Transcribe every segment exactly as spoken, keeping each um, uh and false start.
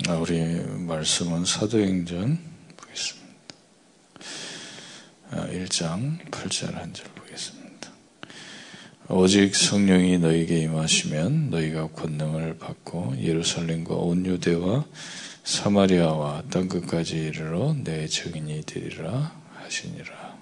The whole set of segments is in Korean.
우리 말씀은 사도행전 보겠습니다. 일 장 팔 절 한 절 보겠습니다. 오직 성령이 너희에게 임하시면 너희가 권능을 받고 예루살렘과 온 유대와 사마리아와 땅끝까지 이르러 내 증인이 되리라 하시니라.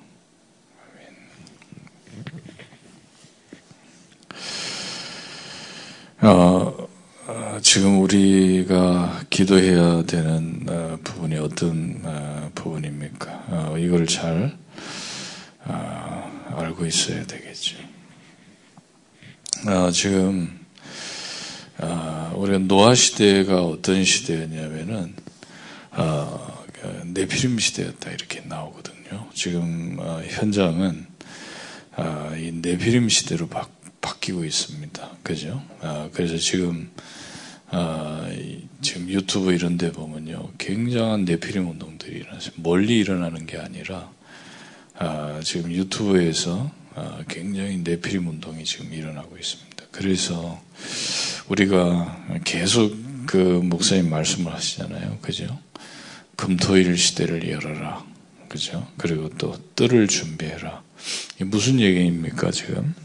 아멘. 어, 어, 지금 우리가 기도해야 되는 어, 부분이 어떤 어, 부분입니까? 어, 이걸 잘 어, 알고 있어야 되겠죠. 어, 지금 어, 우리가 노아 시대가 어떤 시대였냐면은 어, 네피림 시대였다 이렇게 나오거든요. 지금 어, 현장은 어, 이 네피림 시대로 바, 바뀌고 있습니다. 그죠? 어, 그래서 지금 어, 지금 유튜브 이런 데 보면요 굉장한 네피림 운동들이 일어나서 멀리 일어나는 게 아니라 어, 지금 유튜브에서 어, 굉장히 네피림 운동이 지금 일어나고 있습니다. 그래서 우리가 계속 그 목사님 말씀을 하시잖아요. 그죠? 금토일 시대를 열어라. 그죠? 그리고 또 뜰을 준비해라. 이게 무슨 얘기입니까, 지금?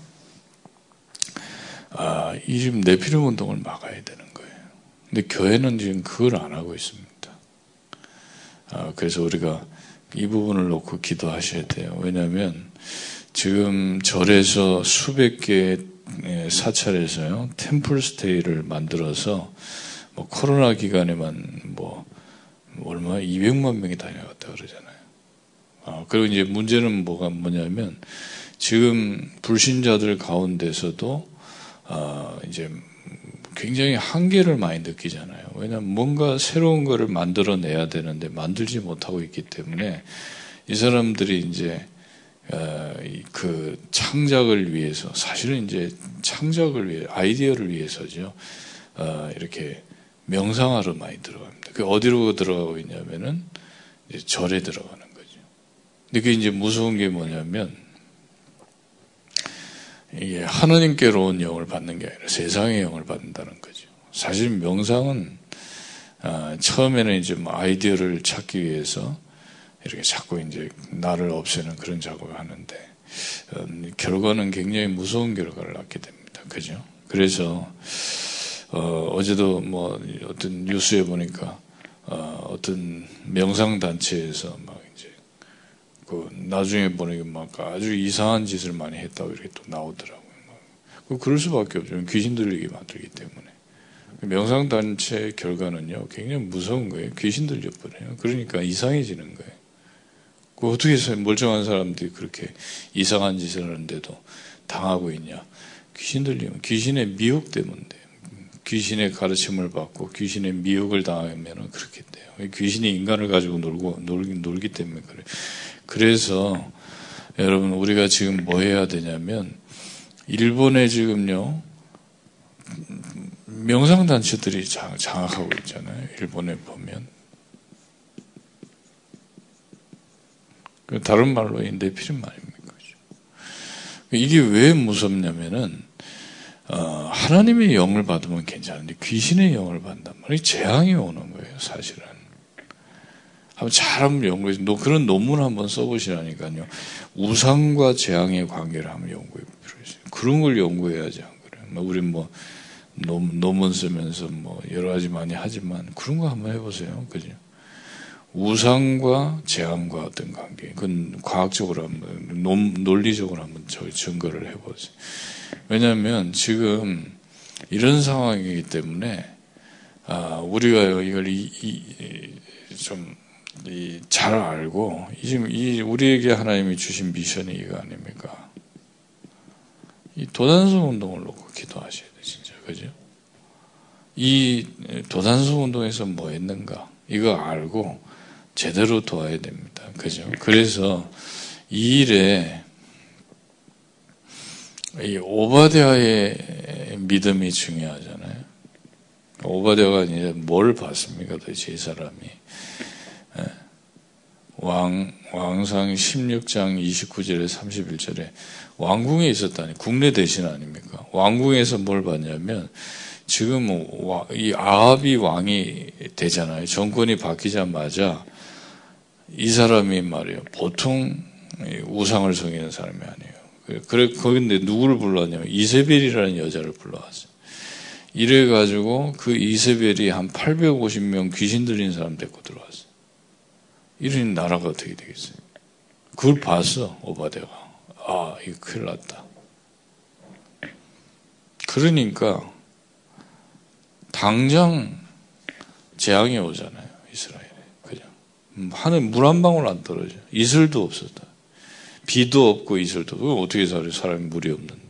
아, 이 지금 네피림 운동을 막아야 되는 거예요. 근데 교회는 지금 그걸 안 하고 있습니다. 아, 그래서 우리가 이 부분을 놓고 기도하셔야 돼요. 왜냐하면 지금 절에서 수백 개의 사찰에서요 템플 스테이를 만들어서 뭐 코로나 기간에만 뭐 얼마 이백만 명이 다녀갔다 그러잖아요. 아, 그리고 이제 문제는 뭐가 뭐냐면 지금 불신자들 가운데서도 아, 이제 굉장히 한계를 많이 느끼잖아요. 왜냐하면 뭔가 새로운 거를 만들어내야 되는데 만들지 못하고 있기 때문에 이 사람들이 이제 어, 그 창작을 위해서 사실은 이제 창작을 위해 아이디어를 위해서죠. 어, 이렇게 명상하러 많이 들어갑니다. 그 어디로 들어가고 있냐면은 이제 절에 들어가는 거죠. 근데 그게 이제 무서운 게 뭐냐면 이게 하나님께로 온 영을 받는 게 아니라 세상의 영을 받는다는 거죠. 사실 명상은 어, 처음에는 이제 뭐 아이디어를 찾기 위해서 이렇게 자꾸 이제 나를 없애는 그런 작업을 하는데 어, 결과는 굉장히 무서운 결과를 낳게 됩니다. 그죠? 그래서 어, 어제도 뭐 어떤 뉴스에 보니까 어, 어떤 명상 단체에서 막 이제 그 나중에 보니까 막 아주 이상한 짓을 많이 했다고 이렇게 또 나오더라고요. 막. 그럴 수밖에 없죠. 귀신 들리게 만들기 때문에. 명상 단체 결과는요 굉장히 무서운 거예요. 귀신 들려버려요. 그러니까 이상해지는 거예요. 그 어떻게 해서 멀쩡한 사람들이 그렇게 이상한 짓을 하는데도 당하고 있냐? 귀신 들리면 귀신의 미혹 때문에 귀신의 가르침을 받고 귀신의 미혹을 당하면 그렇게 돼요. 귀신이 인간을 가지고 놀고 놀기, 놀기 때문에 그래요. 그래서 여러분 우리가 지금 뭐 해야 되냐면 일본에 지금요 명상단체들이 장악하고 있잖아요. 일본에 보면 다른 말로 네피림 말입니까? 이게 왜 무섭냐면은 어, 하나님의 영을 받으면 괜찮은데 귀신의 영을 받는단 말이에요. 재앙이 오는 거예요. 사실은 한번 잘 한번 연구해 너 그런 논문 한번 써보시라니까요. 우상과 재앙의 관계를 한번 연구해 보세요. 그런 걸 연구해야지 안 그래요. 우린 뭐 논, 논문 쓰면서 뭐 여러 가지 많이 하지만 그런 거 한번 해보세요. 그죠? 우상과 재앙과 어떤 관계, 그건 과학적으로 한번, 논, 논리적으로 한번 저희 증거를 해보세요. 왜냐하면 지금 이런 상황이기 때문에, 아, 우리가 이걸 이, 이, 좀, 이, 잘 알고, 지금 이, 우리에게 하나님이 주신 미션이 이거 아닙니까? 이 도단성 운동을 놓고 기도하셔야 돼, 진짜. 그죠? 이 도단성 운동에서 뭐 했는가? 이거 알고, 제대로 도와야 됩니다. 그죠? 그래서 이 일에 이 오바댜의 믿음이 중요하잖아요. 오바댜가 이제 뭘 봤습니까? 도대체 이 사람이. 왕, 왕상 십육 장 이십구 절에 삼십일 절에 왕궁에 있었다니, 국내 대신 아닙니까? 왕궁에서 뭘 봤냐면, 지금 이 아합이 왕이 되잖아요. 정권이 바뀌자마자 이 사람이 말이에요. 보통 우상을 섬기는 사람이 아니에요. 그래, 거긴데 누구를 불러왔냐면 이세벨이라는 여자를 불러왔어요. 이래가지고 그 이세벨이 한 팔백오십 명 귀신 들린 사람 데리고 들어왔어요. 이런 나라가 어떻게 되겠어요? 그걸 봤어, 오바댜가. 아, 이거 큰일 났다. 그러니까 당장 재앙이 오잖아요, 이스라엘에. 그죠? 하늘 물 한 방울 안 떨어져. 이슬도 없었다. 비도 없고 이슬도 없고 어떻게 살아요? 사람이 물이 없는데.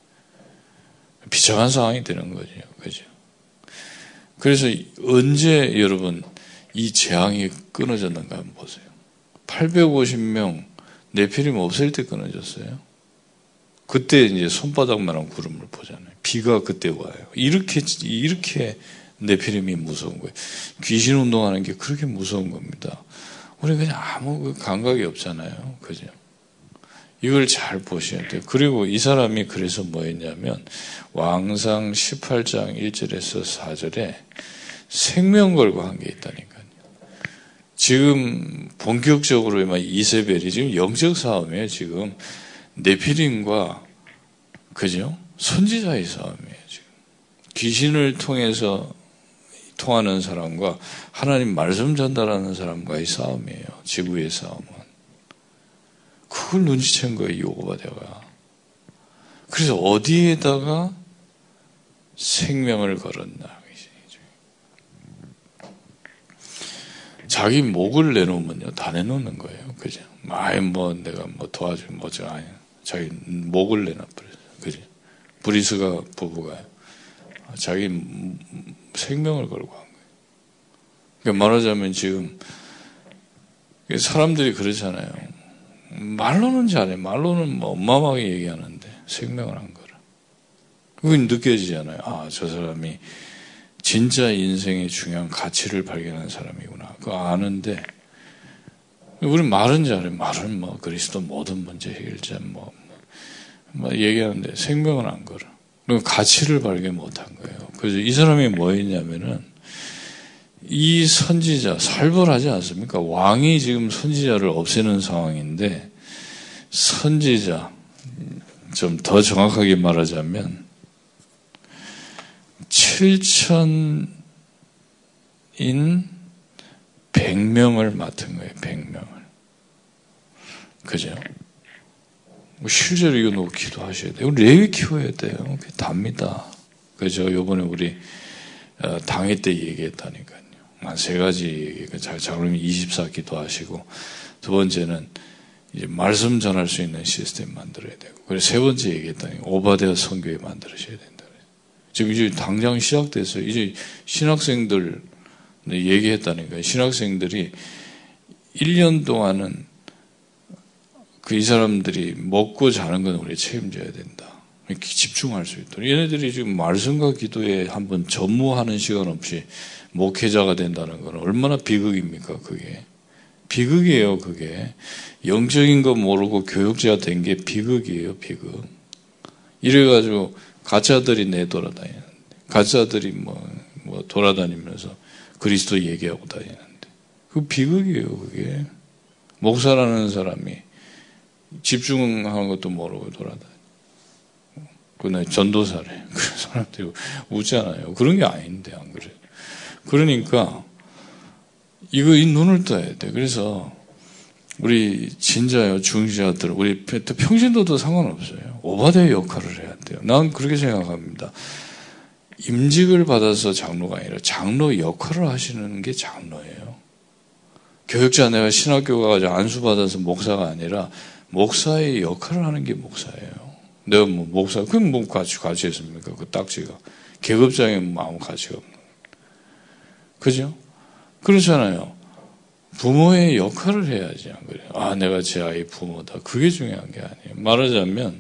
비참한 상황이 되는 거죠. 그죠? 그래서 언제 여러분 이 재앙이 끊어졌는가 한번 보세요. 팔백오십 명 네피림 없을 때 끊어졌어요. 그때 이제 손바닥만한 구름을 보잖아요. 비가 그때 와요. 이렇게 이렇게 네피림이 무서운 거예요. 귀신 운동하는 게 그렇게 무서운 겁니다. 우리 그냥 아무 감각이 없잖아요. 그죠? 이걸 잘 보셔야 돼요. 그리고 이 사람이 그래서 뭐 했냐면 왕상 십팔 장 일 절에서 사 절에 생명 걸고 한 게 있다니까요. 지금 본격적으로 이세벨이 지금 영적 싸움이에요. 지금 네피림과 그죠? 선지자의 싸움이에요. 지금 귀신을 통해서 통하는 사람과 하나님 말씀 전달하는 사람과의 싸움이에요. 지구의 싸움은. 그걸 눈치챈 거예요, 이 오바댜가. 그래서 어디에다가 생명을 걸었나. 자기 목을 내놓으면요, 다 내놓는 거예요. 그죠? 아이, 뭐, 내가 뭐 도와주면 뭐죠. 아니, 자기 목을 내놔버렸어요. 그죠? 브리스가 부부가 자기 생명을 걸고 한 거예요. 그러니까 말하자면 지금 사람들이 그러잖아요. 말로는 잘해. 말로는 뭐 어마어마하게 얘기하는데 생명을 한 거라. 그건 느껴지잖아요. 아, 저 사람이 진짜 인생의 중요한 가치를 발견한 사람이구나. 그거 아는데 우리 말은 잘해. 말은 뭐 그리스도 모든 문제 해결자 뭐, 뭐 얘기하는데 생명은 안 걸어. 그리고 가치를 발견 못한 거예요. 그래서 이 사람이 뭐 했냐면은 이 선지자 살벌하지 않습니까? 왕이 지금 선지자를 없애는 상황인데 선지자 좀 더 정확하게 말하자면 칠천인 백 명을 맡은 거예요. 백 명을. 그죠? 실제로 이거 놓고 기도하셔야 돼요. 레위 키워야 돼요. 그게 답니다. 그죠? 요번에 우리 당회 때 얘기했다니까요. 한 세 가지 얘기. 장로님 이십사 기도하시고, 두 번째는 이제 말씀 전할 수 있는 시스템 만들어야 되고, 그리고 세 번째 얘기했다니 오바댜 선교회 만들으셔야 된다. 지금 이제 당장 시작됐어요. 이제 신학생들 얘기했다니까요. 신학생들이 일 년 동안은 그 이 사람들이 먹고 자는 건 우리 책임져야 된다. 집중할 수 있도록. 얘네들이 지금 말씀과 기도에 한번 전무하는 시간 없이 목회자가 된다는 건 얼마나 비극입니까, 그게. 비극이에요, 그게. 영적인 거 모르고 교육자가 된 게 비극이에요, 비극. 이래가지고 가짜들이 내돌아다니는데, 가짜들이 뭐, 뭐 돌아다니면서 그리스도 얘기하고 다니는데. 그 비극이에요, 그게. 목사라는 사람이 집중하는 것도 모르고 돌아다니. 그날 전도사래. 그런 사람들이 웃잖아요. 그런 게 아닌데, 안 그래요? 그러니까, 이거, 이 눈을 떠야 돼. 그래서, 우리 진자요, 중지자들, 우리 평신도도 상관없어요. 오바댜 역할을 해야 돼요. 난 그렇게 생각합니다. 임직을 받아서 장로가 아니라 장로 역할을 하시는 게 장로예요. 교육자 내가 신학교 가가지고 안수받아서 목사가 아니라 목사의 역할을 하는 게 목사예요. 내가 뭐 목사, 그럼 뭐 같이, 같이 했습니까? 그 딱지가. 계급장에 뭐 아무 가치가 없는. 그죠? 그렇잖아요. 부모의 역할을 해야지, 안 그래요? 아, 내가 제 아이 부모다. 그게 중요한 게 아니에요. 말하자면,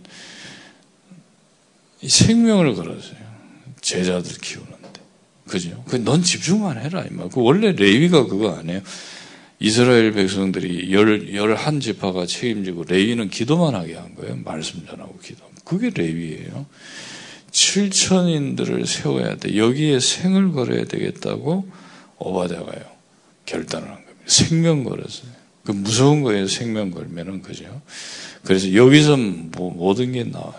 이 생명을 걸었어요. 제자들 키우는데. 그죠? 넌 집중만 해라. 그 원래 레위가 그거 아니에요. 이스라엘 백성들이 열, 열한 지파가 책임지고 레위는 기도만 하게 한 거예요. 말씀 전하고 기도. 그게 레위예요. 칠천인들을 세워야 돼. 여기에 생을 걸어야 되겠다고 오바댜가요 결단을 한 겁니다. 생명 걸었어요. 그 무서운 거예요. 생명 걸면은 그죠. 그래서 여기서 뭐 모든 게 나와요.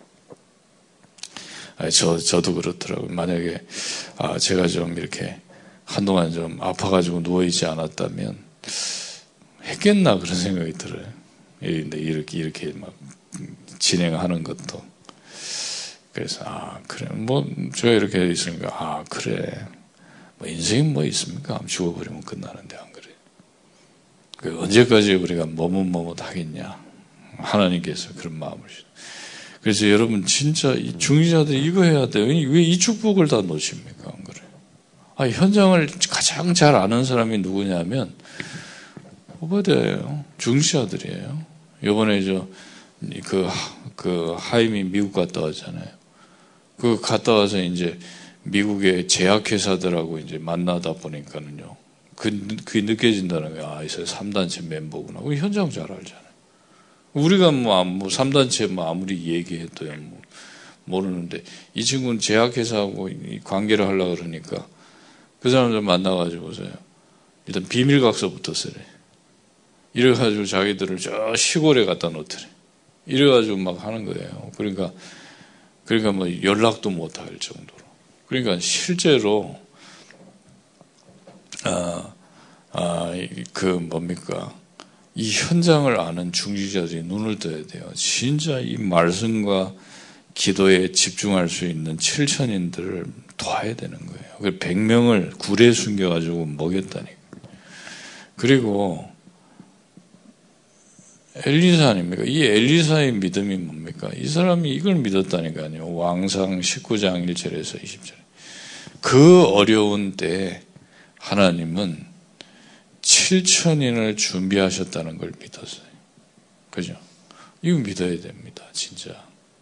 아니, 저 저도 그렇더라고요. 만약에 아 제가 좀 이렇게 한동안 좀 아파가지고 누워 있지 않았다면 했겠나 그런 생각이 들어요. 근데 이렇게 이렇게 막 진행하는 것도 그래서 아 그래 뭐 제가 이렇게 있으니까 아 그래 뭐 인생이 뭐 있습니까? 죽어버리면 끝나는데 안 그래? 그 언제까지 우리가 머뭇머뭇 하겠냐? 하나님께서 그런 마음을 주시죠. 그래서 여러분 진짜 이 중직자들이 이거 해야 돼요. 왜 이 축복을 다 놓칩니까? 안 그래요? 아, 현장을 가장 잘 아는 사람이 누구냐면 오바댜예요. 중직자들이에요. 이번에 저 그 그 하임이 미국 갔다 왔잖아요. 그 갔다 와서 이제 미국의 제약회사들하고 이제 만나다 보니까는요. 그, 그게 느껴진다는 거예요. 아, 이 사람 삼 단체 멤버구나. 그 현장 잘 알잖아요. 우리가 뭐, 뭐 삼 단체 뭐 아무리 얘기해도요, 뭐, 모르는데, 이 친구는 제약회사하고 관계를 하려고 그러니까, 그 사람들 만나가지고서요, 일단 비밀각서부터 쓰래. 이래가지고 자기들을 저 시골에 갖다 놓더래. 이래가지고 막 하는 거예요. 그러니까, 그러니까 뭐 연락도 못 할 정도로. 그러니까 실제로, 아, 아, 그 뭡니까. 이 현장을 아는 중직자들이 눈을 떠야 돼요. 진짜 이 말씀과 기도에 집중할 수 있는 칠천인들을 도와야 되는 거예요. 그 백 명을 굴에 숨겨가지고 먹였다니까. 그리고 엘리사 아닙니까? 이 엘리사의 믿음이 뭡니까? 이 사람이 이걸 믿었다니까요. 왕상 십구 장 일 절에서 이십 절. 그 어려운 때에 하나님은 칠천인을 준비하셨다는 걸 믿었어요. 그죠? 이거 믿어야 됩니다. 진짜.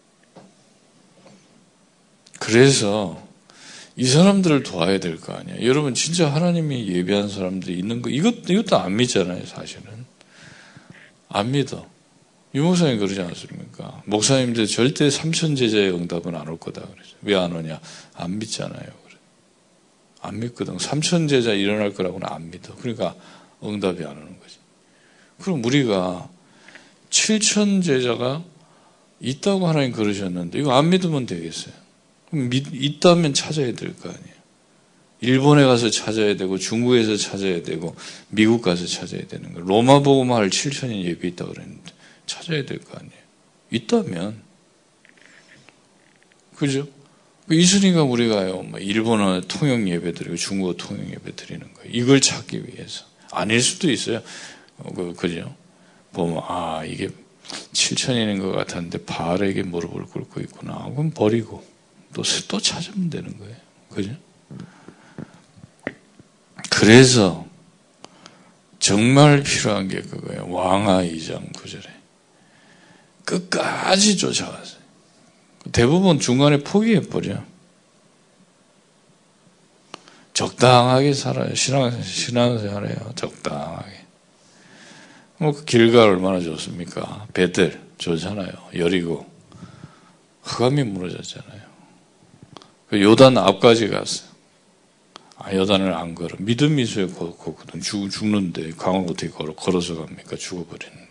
그래서 이 사람들을 도와야 될 거 아니에요. 여러분 진짜 하나님이 예비한 사람들이 있는 거 이것, 이것도 안 믿잖아요. 사실은. 안 믿어. 유 목사님 그러지 않습니까? 목사님들 절대 삼천 제자의 응답은 안 올 거다 그러죠. 왜 안 오냐? 안 믿잖아요. 안 믿거든. 삼천 제자 일어날 거라고는 안 믿어. 그러니까 응답이 안 오는 거지. 그럼 우리가 칠천 제자가 있다고 하나님 그러셨는데 이거 안 믿으면 되겠어요. 그럼 믿, 있다면 찾아야 될 거 아니에요. 일본에 가서 찾아야 되고 중국에서 찾아야 되고 미국 가서 찾아야 되는 거예요. 로마 복음할 칠천인 예배 있다고 그랬는데 찾아야 될 거 아니에요. 있다면. 그죠? 있으니까 우리가요, 일본어 통역 예배 드리고 중국어 통역 예배 드리는 거예요. 이걸 찾기 위해서. 아닐 수도 있어요. 그, 그죠? 보면, 아, 이게 칠천인인 것 같았는데 바알에게 무릎을 꿇고 있구나. 그럼 버리고 또, 또 찾으면 되는 거예요. 그죠? 그래서 정말 필요한 게 그거예요. 왕하 이 장 구 절에. 끝까지 쫓아갔어요. 대부분 중간에 포기해버려. 적당하게 살아요. 신앙, 신앙생활해요. 적당하게. 뭐, 그 길가 얼마나 좋습니까? 베들, 좋잖아요. 여리고. 흑암이 무너졌잖아요. 그 요단 앞까지 갔어요. 아, 요단을 안 걸어. 믿음이 있어야 걷거든. 죽, 죽는데, 강을 어떻게 걸어, 걸어서 갑니까? 죽어버리는데.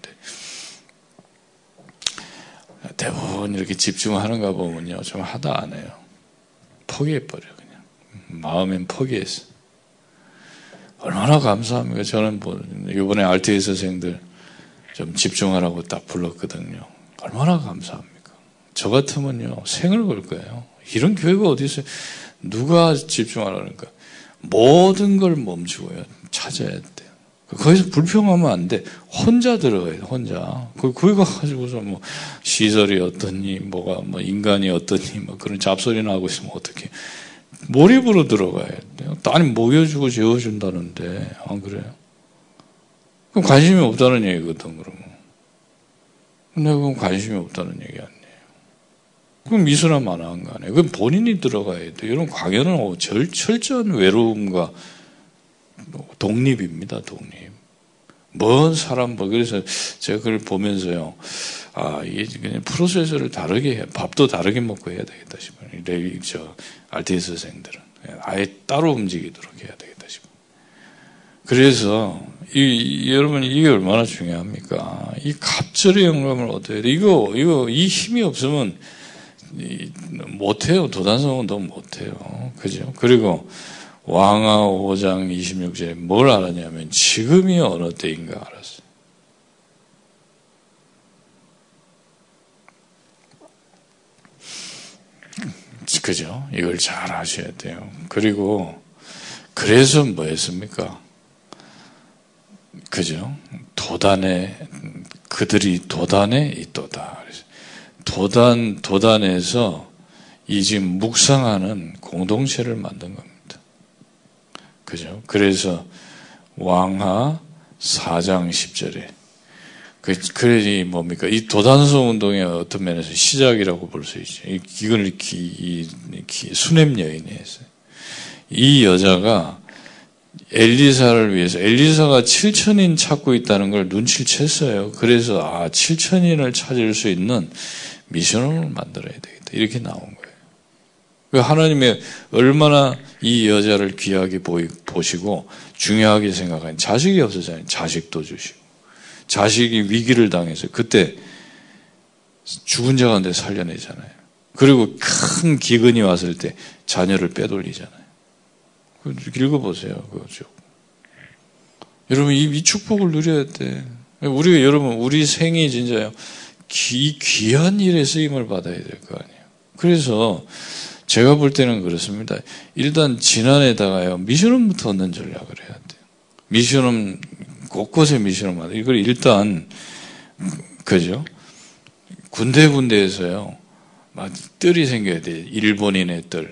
대부분 이렇게 집중하는가 보면요. 좀 하다 안 해요. 포기해버려, 그냥. 마음엔 포기했어. 얼마나 감사합니까? 저는 뭐, 이번에 알티에스생들 좀 집중하라고 딱 불렀거든요. 얼마나 감사합니까? 저 같으면요, 생을 걸 거예요. 이런 교회가 어디 있어요? 누가 집중하라니까? 모든 걸 멈추고요. 찾아야 돼요. 거기서 불평하면 안 돼. 혼자 들어가요, 혼자. 거기 가가지고서 뭐, 시설이 어떠니, 뭐가, 뭐, 인간이 어떠니, 뭐, 그런 잡소리나 하고 있으면 어떡해. 몰입으로 들어가야 돼요. 아니, 먹여주고 재워준다는데, 안 그래요? 그럼 관심이 없다는 얘기거든, 그러면. 근데 그건 관심이 없다는 얘기 아니에요. 그럼 미소나 만화한 거 아니에요. 그럼 본인이 들어가야 돼요. 이런 강연은 절, 철저한 외로움과 독립입니다, 독립. 먼 사람, 뭐, 그래서 제가 그걸 보면서요, 아, 이게 그냥 프로세스를 다르게 해, 밥도 다르게 먹고 해야 되겠다 싶어요. 레위, 저, 알티에스생들은. 아예 따로 움직이도록 해야 되겠다 싶어요. 그래서 이, 이, 여러분 이게 얼마나 중요합니까? 이 갑절의 영감을 얻어야 돼. 이거 이거 이 힘이 없으면 이, 못해요. 도단성 운동 못해요. 그죠? 그리고 왕하 오 장 이십육 절에 뭘 알았냐면 지금이 어느 때인가 알았어요. 그죠? 이걸 잘 아셔야 돼요. 그리고 그래서 뭐 했습니까? 그죠? 도단에 그들이 도단에 있도다. 도단 도단에서 이 지금 묵상하는 공동체를 만든 겁니다. 그죠? 그래서 왕하 사 장 십 절에 그, 그래, 뭡니까? 이 도단성 운동의 어떤 면에서 시작이라고 볼 수 있죠. 이걸 기, 이, 기, 수냄 여인이 했어요. 이 여자가 엘리사를 위해서, 엘리사가 칠천인 찾고 있다는 걸 눈치를 챘어요. 그래서, 아, 칠천인을 찾을 수 있는 미션을 만들어야 되겠다. 이렇게 나온 거예요. 하나님이 얼마나 이 여자를 귀하게 보시고 중요하게 생각하니 자식이 없었잖아요. 자식도 주시고. 자식이 위기를 당해서 그때 죽은 자 가운데 살려내잖아요. 그리고 큰 기근이 왔을 때 자녀를 빼돌리잖아요. 읽어보세요. 그거죠. 여러분 이, 이 축복을 누려야 돼. 우리가 여러분 우리 생이 진짜요. 귀, 귀한 일에 쓰임을 받아야 될 거 아니에요. 그래서 제가 볼 때는 그렇습니다. 일단 지난해다가요 미션홈부터 얻는 전략을 해야 돼요. 미션홈 곳곳에 미션을 만들. 이걸 일단 그죠? 군데군데에서요, 막 뜰이 생겨야 돼. 일본인의 뜰,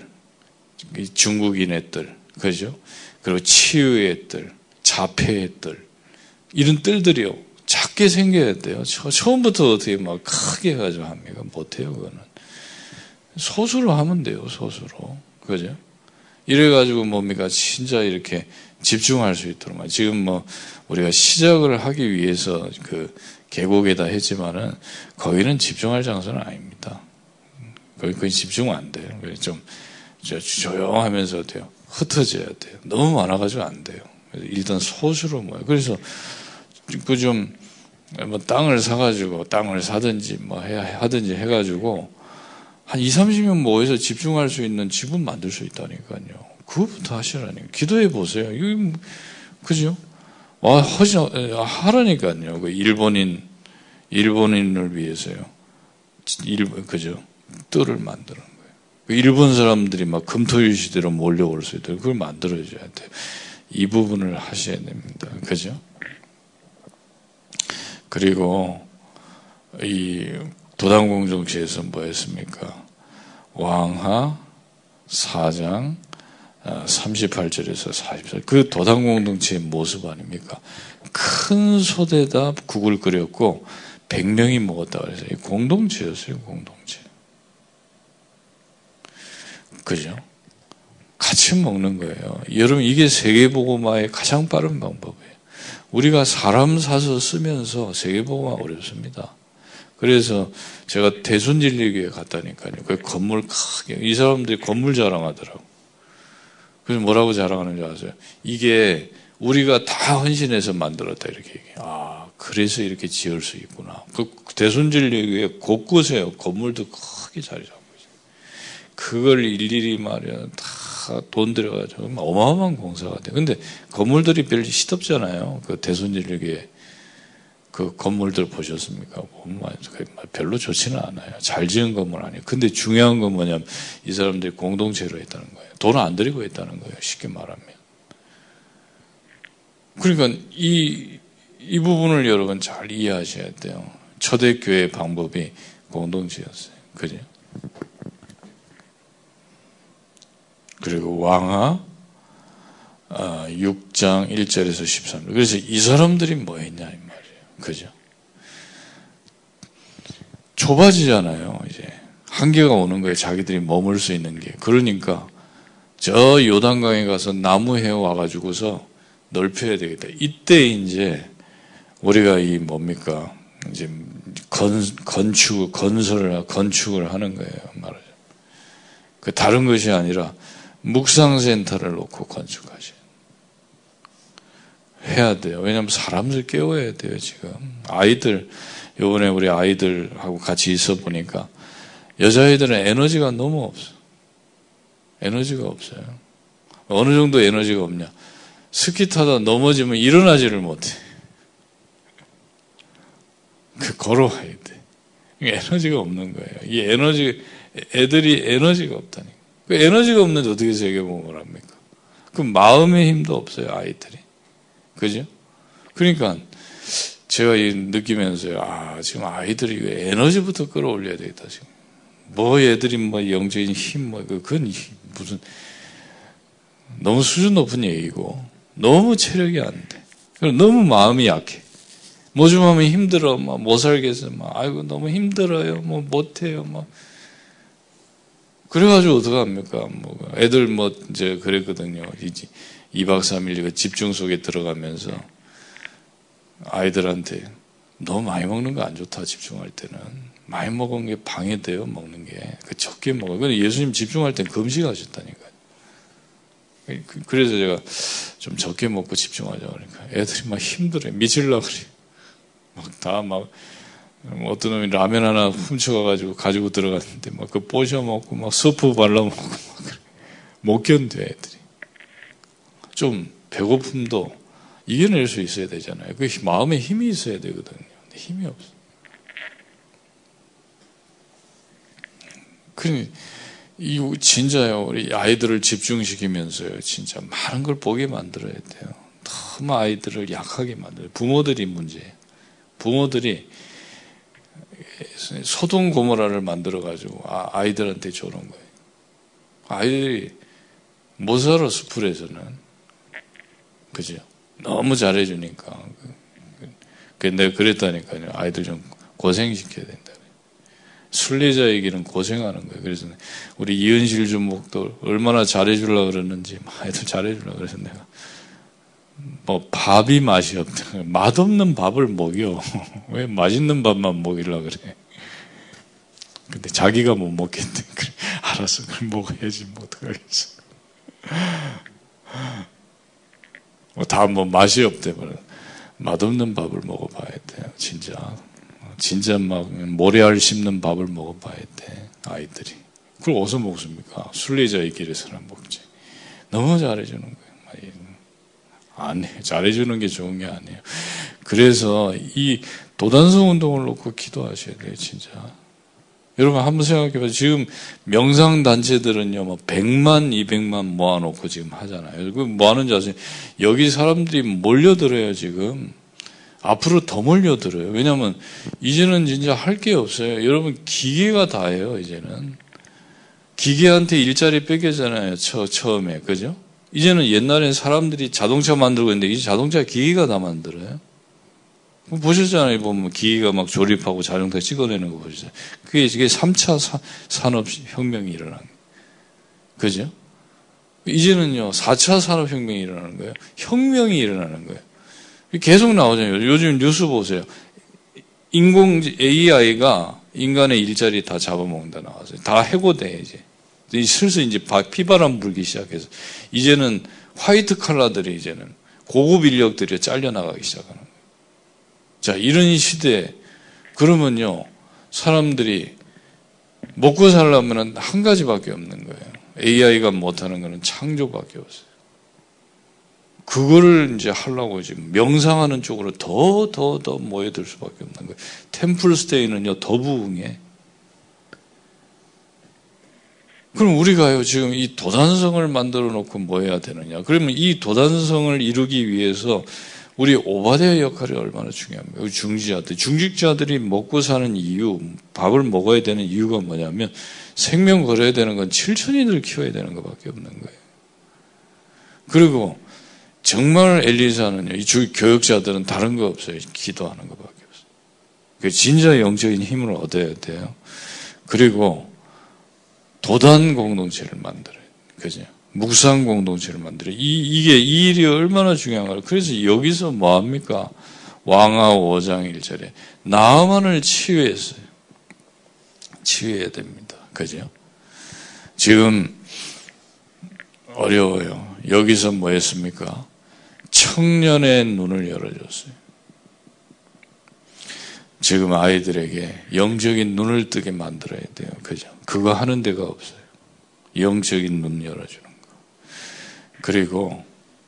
중국인의 뜰, 그죠? 그리고 치유의 뜰, 자폐의 뜰, 이런 뜰들이요 작게 생겨야 돼요. 처음부터 어떻게 막 크게 해가지고 합니까? 못해요, 그거는. 소수로 하면 돼요, 소수로, 그죠? 이래가지고 뭡니까? 진짜 이렇게 집중할 수 있도록. 지금 뭐 우리가 시작을 하기 위해서 그 계곡에다 했지만은 거기는 집중할 장소는 아닙니다. 거기 거기 집중 안 돼요. 좀 조용하면서 돼요. 흩어져야 돼요. 너무 많아가지고 안 돼요. 일단 소수로 모여. 그래서 그 좀 뭐 땅을 사가지고 땅을 사든지 뭐 해야 하든지 해가지고 한 이삼십 명 모여서 집중할 수 있는 집은 만들 수 있다니까요. 그거부터 하시라니까. 기도해 보세요. 이거 그죠? 와, 허지 하라니까요. 그 일본인 일본인을 위해서요. 일본 그죠? 뜰을 만드는 거예요. 그 일본 사람들이 막 금토일 시대로 몰려올 수 있도록 그걸 만들어줘야 돼요. 이 부분을 하셔야 됩니다. 그죠? 그리고 이 도단 공동체에서 뭐 했습니까? 왕하 사 장 삼십팔 절에서 사십 절. 그 도단 공동체의 모습 아닙니까? 큰 솥에다 국을 끓였고 백 명이 먹었다 그래서 공동체였어요, 공동체. 그죠? 같이 먹는 거예요. 여러분 이게 세계복음화의 가장 빠른 방법이에요. 우리가 사람 사서 쓰면서 세계복음화 어렵습니다. 그래서 제가 대순진리교회 갔다니까요. 그 건물 크게 이 사람들이 건물 자랑하더라고. 그래서 뭐라고 자랑하는 줄 아세요? 이게 우리가 다 헌신해서 만들었다 이렇게 얘기해요. 아, 그래서 이렇게 지을 수 있구나. 그 대순진리교회 곳곳에 건물도 크게 자리 잡고 있어요. 그걸 일일이 말이야 다 돈 들여가지고 어마어마한 공사가 돼요. 근데 건물들이 별로 시덥잖아요. 그 대순진리교회 그 건물들 보셨습니까? 별로 좋지는 않아요. 잘 지은 건물 아니에요. 근데 중요한 건 뭐냐면 이 사람들이 공동체로 했다는 거예요. 돈을 안 들이고 했다는 거예요. 쉽게 말하면. 그러니까 이, 이 부분을 여러분 잘 이해하셔야 돼요. 초대교회 방법이 공동체였어요. 그죠? 그리고 왕하 육 장 일 절에서 십삼 절. 그래서 이 사람들이 뭐 했냐 이 말이에요. 그죠? 좁아지잖아요. 이제 한계가 오는 거예요. 자기들이 머물 수 있는 게. 그러니까 저 요단강에 가서 나무 헤어 와가지고서 넓혀야 되겠다. 이때 이제 우리가 이 뭡니까 이제 건 건축 건설을 건축을 하는 거예요. 말하자면 그 다른 것이 아니라 묵상센터를 놓고 건축하셔요. 해야 돼요. 왜냐하면 사람들 깨워야 돼요, 지금. 아이들, 요번에 우리 아이들하고 같이 있어 보니까 여자아이들은 에너지가 너무 없어. 에너지가 없어요. 어느 정도 에너지가 없냐. 스키 타다 넘어지면 일어나지를 못해. 그 걸어와야 돼. 에너지가 없는 거예요. 이 에너지, 애들이 에너지가 없다니까. 그 에너지가 없는데 어떻게 세계복음을 합니까? 그 마음의 힘도 없어요, 아이들이. 그죠? 그러니까 제가 느끼면서요, 아, 지금 아이들이 에너지부터 끌어올려야 되겠다, 지금. 뭐 애들이 뭐 영적인 힘, 뭐, 그건 무슨, 너무 수준 높은 얘기고, 너무 체력이 안 돼. 너무 마음이 약해. 뭐 좀 하면 힘들어, 막 못 살겠어, 막, 아이고, 너무 힘들어요, 뭐, 못해요, 뭐. 그래가지고 어떡합니까? 뭐, 애들 뭐, 이제 그랬거든요. 이 박 삼 일 집중 속에 들어가면서 아이들한테 너무 많이 먹는 거 안 좋다, 집중할 때는. 많이 먹은 게 방해돼요, 먹는 게. 그 적게 먹어요. 근데 예수님 집중할 땐 금식하셨다니까요. 그래서 제가 좀 적게 먹고 집중하자 그러니까 애들이 막 힘들어요. 미치려고 그래요. 막 다 막, 어떤 놈이 라면 하나 훔쳐가가지고 가지고 들어갔는데 막 그 뽀셔 먹고 막 스프 발라 먹고 막 그래. 못 견뎌, 애들이. 좀 배고픔도 이겨낼 수 있어야 되잖아요. 그 마음에 힘이 있어야 되거든요. 근데 힘이 없어. 그, 이, 진짜요. 우리 아이들을 집중시키면서요. 진짜 많은 걸 보게 만들어야 돼요. 너무 아이들을 약하게 만들어요. 부모들이 문제예요. 부모들이 소돔 고모라를 만들어가지고 아, 아이들한테 주는 거예요. 아이들이 못 살아, 숲에서는. 그죠? 너무 잘해주니까. 그, 내가 그랬다니까요. 아이들 좀 고생시켜야 된다. 순례자의 길은 고생하는 거예요. 그래서 우리 이은실 주목도 얼마나 잘해주려고 그러는지, 아이들 잘해주려고 그래서 내가 뭐 밥이 맛이 없다. 맛없는 밥을 먹여. 왜 맛있는 밥만 먹이려고 그래. 근데 자기가 못 먹겠대. 그래, 알았어. 그럼 먹어야지. 뭐 어떡하겠어. 뭐 다 뭐 맛이 없대. 맛없는 밥을 먹어봐야 돼요. 진짜. 진짜 막 모래알 씹는 밥을 먹어봐야 돼. 아이들이. 그걸 어디서 먹습니까? 순례자의 길에서는 먹지. 너무 잘해주는 거예요. 아니에요. 잘해주는 게 좋은 게 아니에요. 그래서 이 도단성 운동을 놓고 기도하셔야 돼요. 진짜. 여러분 한번 생각해봐요. 지금 명상단체들은요, 뭐 백만, 이백만 모아놓고 지금 하잖아요. 그 뭐 하는지 아세요? 여기 사람들이 몰려들어요, 지금. 앞으로 더 몰려들어요. 왜냐면 이제는 진짜 할 게 없어요. 여러분 기계가 다예요, 이제는. 기계한테 일자리 뺏겼잖아요, 처, 처음에. 그죠? 이제는 옛날엔 사람들이 자동차 만들고 있는데 이제 자동차 기계가 다 만들어요. 보셨잖아요. 보면 기계가 막 조립하고 자동차 찍어내는 거 보셨잖아요. 그게 이게 삼 차 산업혁명이 일어난 거예요. 그죠? 이제는요, 사 차 산업혁명이 일어나는 거예요. 혁명이 일어나는 거예요. 계속 나오잖아요. 요즘 뉴스 보세요. 인공 에이아이가 인간의 일자리 다 잡아먹는다 나왔어요. 다 해고돼, 이제. 슬슬 이제 피바람 불기 시작해서. 이제는 화이트 칼라들이 이제는 고급 인력들이 잘려나가기 시작하는 거예요. 자, 이런 시대에, 그러면요, 사람들이 먹고 살려면 한 가지밖에 없는 거예요. 에이아이가 못하는 거는 창조밖에 없어요. 그거를 이제 하려고 지금 명상하는 쪽으로 더, 더, 더 모여들 수밖에 없는 거예요. 템플스테이는요, 더 부흥해. 그럼 우리가요, 지금 이 도단성을 만들어 놓고 뭐 해야 되느냐. 그러면 이 도단성을 이루기 위해서 우리 오바댜의 역할이 얼마나 중요합니까? 중직자들. 중직자들이 먹고 사는 이유, 밥을 먹어야 되는 이유가 뭐냐면 생명 걸어야 되는 건 칠천인을 키워야 되는 것밖에 없는 거예요. 그리고 정말 엘리사는요, 이 주 교역자들은 다른 거 없어요. 기도하는 것밖에 없어요. 그 진짜 영적인 힘을 얻어야 돼요. 그리고 도단 공동체를 만들어요. 그죠? 묵상 공동체를 만들어요. 이, 이게, 이 일이 얼마나 중요한가요? 그래서 여기서 뭐 합니까? 왕하 오 장 일 절에 나아만을 치유했어요. 치유해야 됩니다. 그죠? 지금 어려워요. 여기서 뭐 했습니까? 청년의 눈을 열어줬어요. 지금 아이들에게 영적인 눈을 뜨게 만들어야 돼요. 그죠? 그거 하는 데가 없어요. 영적인 눈 열어주는 거. 그리고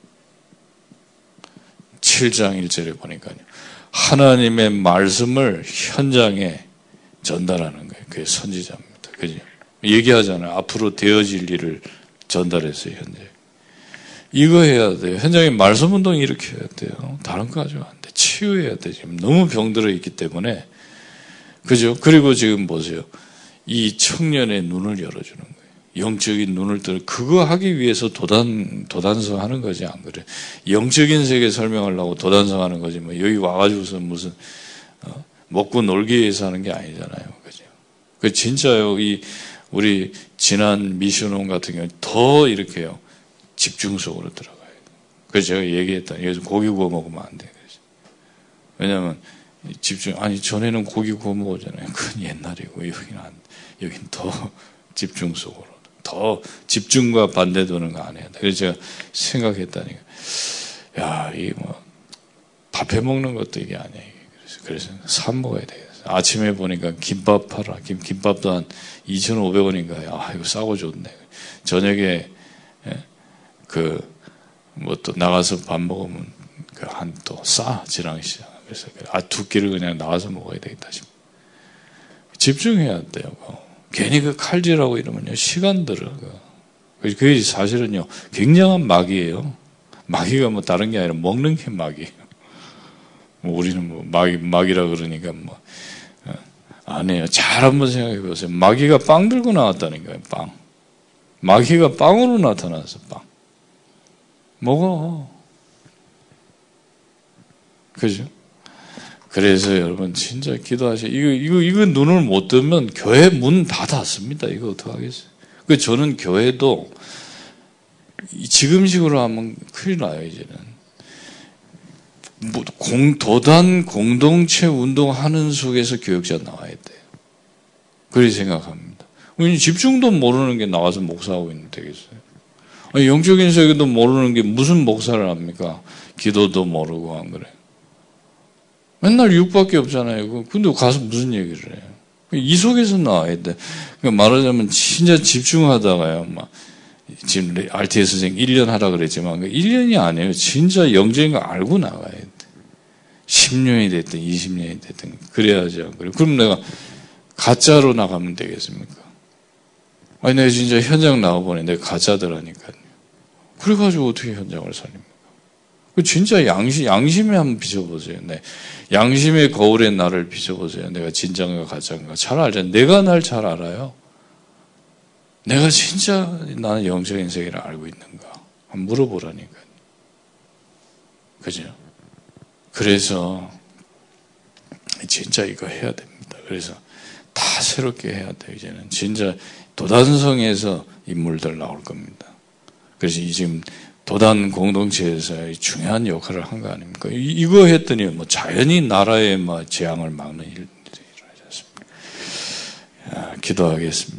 칠 장 일 절에 보니까요. 하나님의 말씀을 현장에 전달하는 거예요. 그게 선지자입니다. 그죠? 얘기하잖아요. 앞으로 되어질 일을 전달했어요, 현재. 이거 해야 돼요. 현장에 말씀 운동 이렇게 해야 돼요. 다른 거 가지고 안 돼. 치유해야 돼. 지금 너무 병들어 있기 때문에. 그죠? 그리고 지금 보세요. 이 청년의 눈을 열어주는 거예요. 영적인 눈을 뜨는, 그거 하기 위해서 도단, 도단성 하는 거지, 안 그래? 영적인 세계 설명하려고 도단성 하는 거지. 뭐, 여기 와가지고서 무슨, 어, 먹고 놀기 위해서 하는 게 아니잖아요. 그죠? 그, 진짜요. 이, 우리, 지난 미션홈 같은 경우는 더 이렇게요. 집중 속으로 들어가요. 그래서 제가 얘기했다. 여기서 고기 구워 먹으면 안 돼. 왜냐면, 집중, 아니, 전에는 고기 구워 먹었잖아요. 그건 옛날이고, 여기는 안, 여긴 더 집중 속으로. 더 집중과 반대되는 거 안 해야 돼. 그래서 제가 생각했다니까. 야, 이 뭐, 밥 해 먹는 것도 이게 아니야. 그래서, 그래서 사 먹어야 되겠어. 아침에 보니까 김밥 팔아. 김, 김밥도 한 이천오백 원인가요? 아, 이거 싸고 좋네. 저녁에, 예? 그, 뭐 또 나가서 밥 먹으면 그 한 또 싸, 지랑시장. 그래서, 아, 두 끼를 그냥 나가서 먹어야 되겠다 싶어. 집중해야 돼요. 괜히 그 칼질하고 이러면요, 시간 들어. 그게 사실은요, 굉장한 마귀예요. 마귀가 뭐 다른 게 아니라 먹는 게 마귀예요. 뭐 우리는 뭐 마귀, 마귀라 그러니까 뭐, 안 해요. 잘 한번 생각해 보세요. 마귀가 빵 들고 나왔다는 거예요, 빵. 마귀가 빵으로 나타났어, 빵. 먹어. 그죠? 그래서 여러분 진짜 기도하세요. 이거 이거 이거 눈을 못 뜨면 교회 문 다 닫습니다. 이거 어떻게 하겠어요? 그 저는 교회도 지금식으로 하면 큰일 나요. 이제는 뭐 공 도단 공동체 운동하는 속에서 교역자 나와야 돼요. 그렇게 생각합니다. 집중도 모르는 게 나와서 목사하고 있는 되겠어요? 아니, 영적인 세계도 모르는 게 무슨 목사를 합니까? 기도도 모르고 안 그래요? 맨날 육밖에 없잖아요. 근데 가서 무슨 얘기를 해요? 이 속에서 나와야 돼. 그러니까 말하자면 진짜 집중하다가요. 막 지금 알티에스 선생 일 년 하라 그랬지만 일 년이 아니에요. 진짜 영적인 거 알고 나가야 돼. 십 년이 됐든 이십 년이 됐든 그래야지 안 그래요. 그럼 내가 가짜로 나가면 되겠습니까? 아니 내가 진짜 현장 나와보니 내가 가짜더라니까요. 그래가지고 어떻게 현장을 살립니까? 진짜 양심, 양심에 한번 비춰보세요. 네. 양심의 거울에 나를 비춰보세요. 내가 진짜인가 가짜인가. 잘 알잖아요. 내가 날 잘 알아요. 내가 진짜 나는 영적인 세계를 알고 있는가. 한번 물어보라니까요. 그죠? 그래서 진짜 이거 해야 됩니다. 그래서 다 새롭게 해야 돼요. 이제는 진짜 도단성에서 인물들 나올 겁니다. 그래서 이 지금 도단 공동체에서 중요한 역할을 한 거 아닙니까? 이거 했더니 뭐 자연히 나라의 뭐 재앙을 막는 일들이 일어나지 않습니까? 기도하겠습니다.